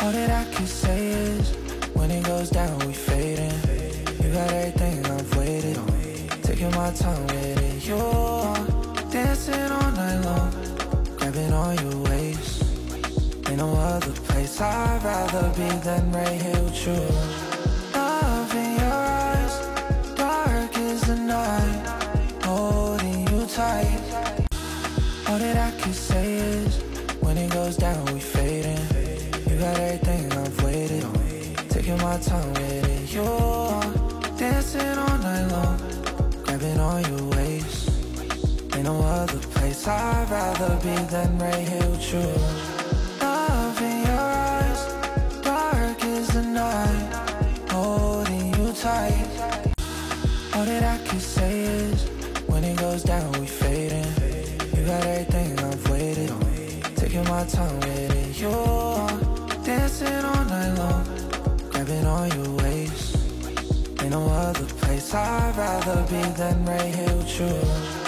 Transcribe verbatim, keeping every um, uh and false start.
All that I can say is, when it goes down, we fading. You got everything I've waited on, taking my time with it. You're dancing all night long, grabbing on your waist. Ain't no other place I'd rather be than right here with you. Love in your eyes, dark as the night, holding you tight. All that I can say is, when it goes down, we fading. You got everything I've waited on, taking my time with it. You're dancing all night long, grabbing on your waist. Ain't no other place I'd rather be than right here with you. Love in your eyes, dark as the night, holding you tight. All that I can say is, when it goes down, we fading. You got everything I've waited on, taking my time with it. You're dancing all night long, grabbing on your waist. Ain't no other place I'd rather be than right here with you.